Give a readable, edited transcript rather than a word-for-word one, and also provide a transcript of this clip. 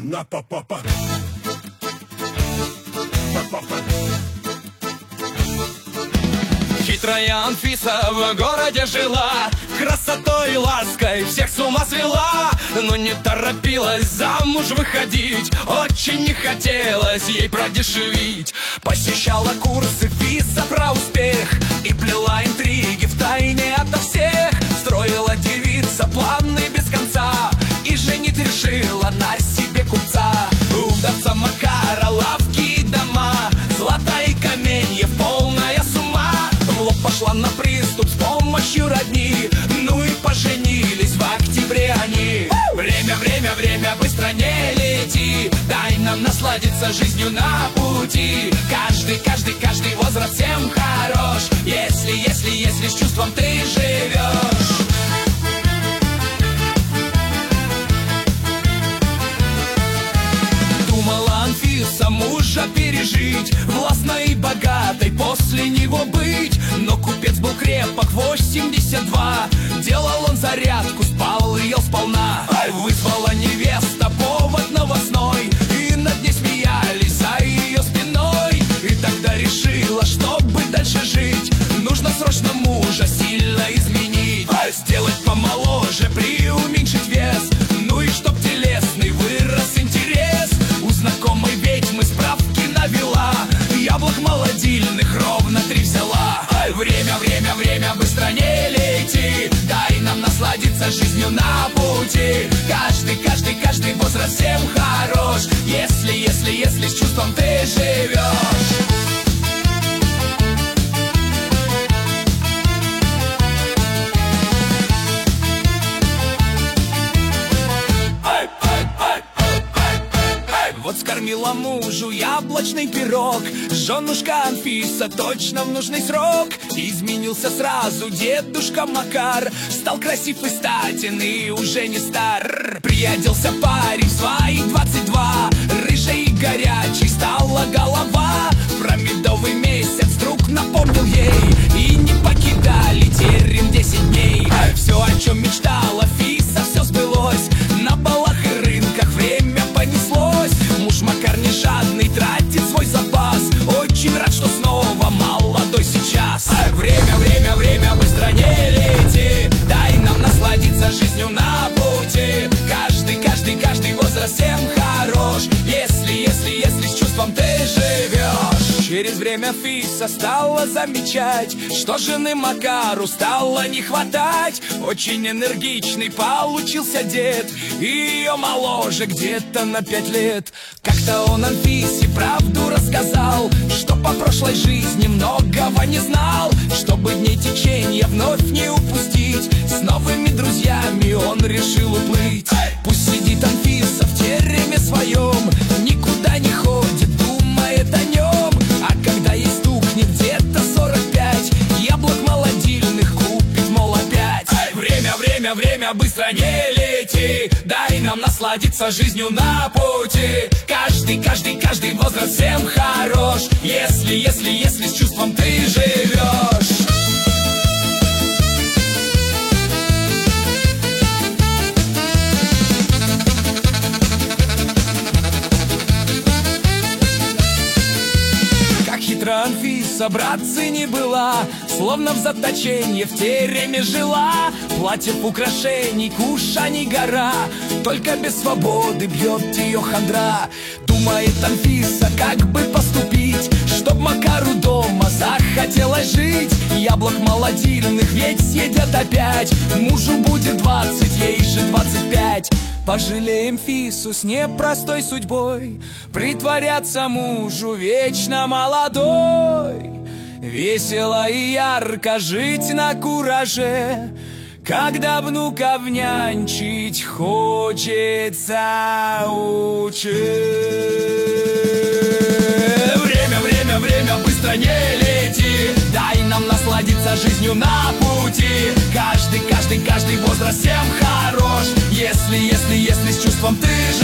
на па-па-па. Хитрая Анфиса в городе жила, красотой и лаской всех с ума свела. Но не торопилась замуж выходить, очень не хотелось ей продешевить. Посещала курсы Фиса про успех и плела интриги втайне ото всех. Строила девица планы без конца и женить решила на себе купца. Удаться Макара, лавки и дома, злата и каменьев, полная с ума. В лоб пошла на приступ с помощью родни, ну и поженились в октябре они. Время, время, время, быстро не лети, дай нам насладиться жизнью на пути. Каждый возраст всем хорош, если с чувством ты живешь. Думала Анфиса мужа пережить, властной и богатой после него быть. Но купец был крепок 82, делал он зарядку, спал и ел сполна. Вызвала невеста повод новостной, и над ней смеялись за ее спиной. И тогда решила, чтобы дальше жить, нужно срочно мужа сильно изменить. Сделать помоложе, преуменьшить вес, ну и чтоб телесный вырос интерес. У знакомой ведьмы справки навела, яблок молодильных ровно 3 взяла. Время, время, время, быстро не лети, дай нам насладиться жизнью на пути. Каждый возраст всем хорош, если с чувством ты живешь. Вот скормила мужу яблочный пирог, женушка Анфиса точно в нужный срок. Изменился сразу дедушка Макар, стал красив и статен и уже не стар. Приоделся парень в свои 22, рыжий и горячий стала голова. Про медовый месяц вдруг напомнил ей, и не покидали терем 10 дней. Все, о чем мечтала Фиса, все сбылось, на балах и рынках время понеслось. Муж Макар не жадный, тратит свой запас, очень рад, что снова молодой сейчас. Время, время, время, быстро не лети, дай нам насладиться жизнью на пути. Каждый возраст всем хорош, если с чувством ты живешь. Через время Фиса стала замечать, что жены Макару стало не хватать. Очень энергичный получился дед, и ее моложе где-то на 5 лет. Как-то он Анфисе правду рассказал, что по прошлой жизни многого не знал. Чтобы дней течения вновь не упустить, с новыми друзьями он решил уплыть. Пусть сидит Анфиса в тереме своем, никуда не ходит, думает о нем. А когда ей стукнет где-то 45, яблок молодильных купит, мол, опять. Время, время, время, быстро не лети, дай нам насладиться жизнью на пути. Каждый возраст всем хорош, если с чувством ты живешь. Анфиса, братцы, не была, словно в заточении в тереме жила. Платьев, украшений, кушаний гора, только без свободы бьет ее хандра. Думает Анфиса, как бы поступить, чтоб Макару дома захотелось жить. Яблок молодильных ведь съедят опять, мужу будет 20, ей же 25. Пожалеем Фису с непростой судьбой, притворяться мужу вечно молодой. Весело и ярко жить на кураже, когда внуков нянчить хочется учить. Время, время, время, быстро не лети, дай нам насладиться жизнью на пути. Каждый возраст всем хорош, если с чувством ты живешь.